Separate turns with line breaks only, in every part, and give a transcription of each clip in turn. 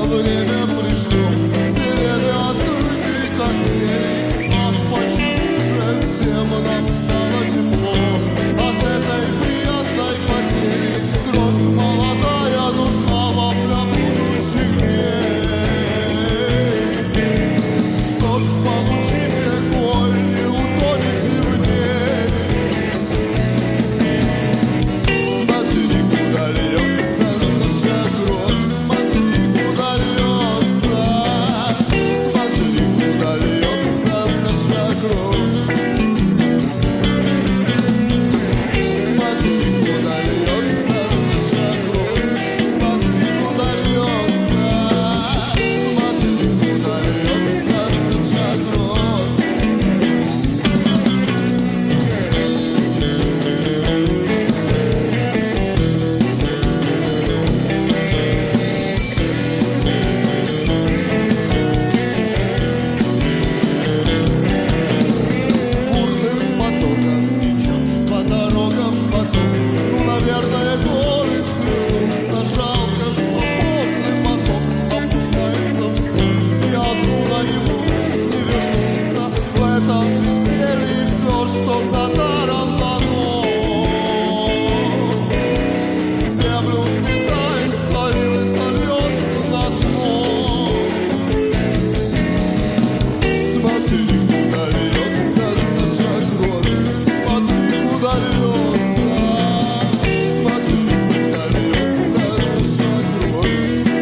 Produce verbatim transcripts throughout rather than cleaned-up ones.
время пришло, все вены открыты, как двери. Ах, почему же всем нам стало тепло от этой приятной потери? Кровь молодая нужна вам для будущих дней. Что ж, получите боль, не утонете в ней. Смотри, куда льется наша кровь, смотри, куда льется, смотри, куда льется наша кровь. Смотри, куда льется наша кровь, смотри, куда льется, смотри, куда льется наша кровь. Бурным потоком течет по дорогам поток. Ну, наверное, горы свернутся. Жалко, что после поток опускается в снег, и оттуда ему не вернуться. В этом веселье все, что за даром дано. В землю впитается или сольется на дно. Смотри, куда льется наша кровь, смотри, куда льется, смотри, куда льется наша кровь.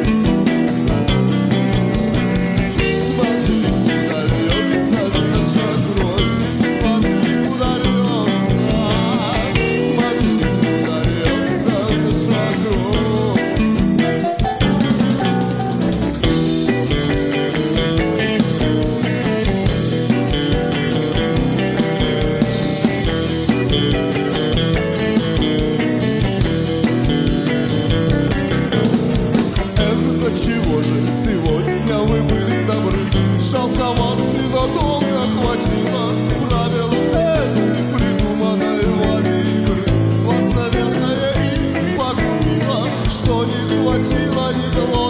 Смотри, куда льется наша кровь, смотри, куда льется, смотри, куда льется наша кровь. Эх, до чего же сегодня вы были добры, жалко вас ненадолго хватило правил этой придуманной вами игры. Вас, наверное, и погубило, что не хватило ни глотки